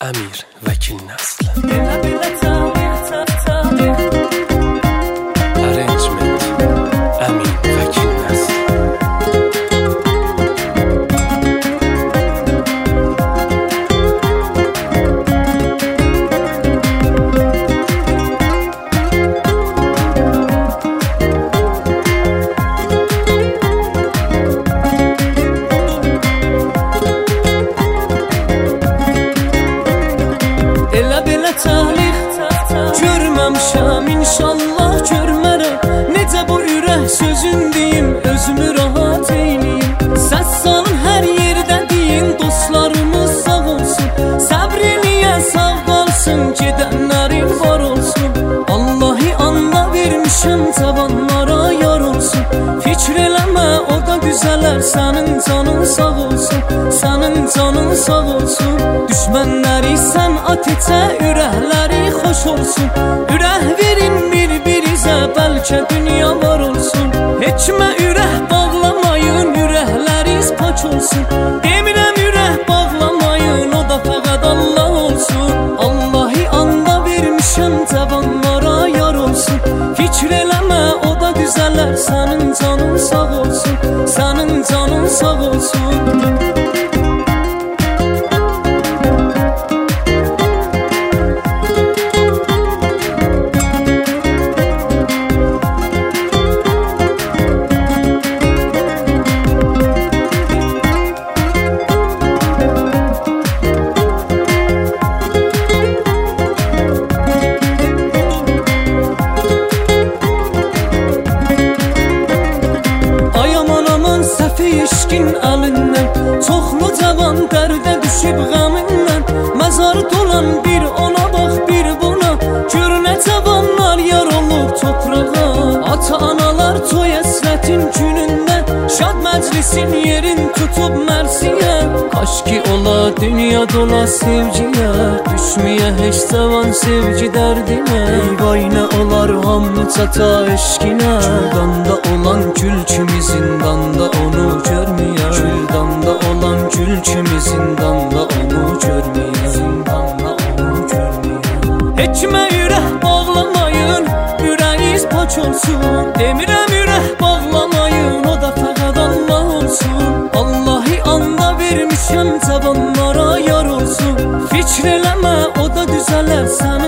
Əmir Vəkil nəsli. Arrangement Əmir Vəkil nəsli. Görməmişəm, inşallah görmərəm. Necə bu ürək sözün deyim, özümü rahat eyləyim. Səs salın hər yerdə deyin, dostlarımız sağ olsun. Səbr eləyə sağ qalsın, gedənlərin var olsun. Allahi anla vermişəm, cavanlara yar olsun. Fikr eləmə, o da güzələr, sənin canın sağ olsun. Sənin canın sağ olsun. Düşmənləri sən ateçə, ürəkləri xoş olsun. Ürək verin bir-birizə, bəlkə dünya var olsun. Heçmə ürək bağlamayın, ürəkləriz pak olsun. Demirəm ürək bağlamayın, o da fəqət Allah olsun. Allahi anda vermişəm, cavanlara yar olsun. Fikr eləmə, o da güzələr, sənin canın sağ olsun. Sənin canın sağ olsun. İşkin əlindən çoxlu cavan dərdə düşüb qəmindən. Məzar dolan bir ona bax bir buna, gör nə cavanlar yar olub toprağa. Ata-analar toy əsrətin günündə, şad məclisin yerin tutub mərsiyə. Kaş ki ola dünya dola sevgiyə, düşməyə heç cavan sevgi dərdinə. Vay nə olar hamı çata eşkinə, güldanda olan gül kimi zindanda onu görməyə. Güldanda olan gül kimi zindanda onu görməyə. Zindanda onu görməyə. Heçmə ürək bağlamayın, ürəyiz pak olsun. Demirəm ürək bağlamayın, o da fəqət Allah olsun. Allahi anda vermişəm, cavanlara yar olsun. Fikr eləmə, o da düzələr, sən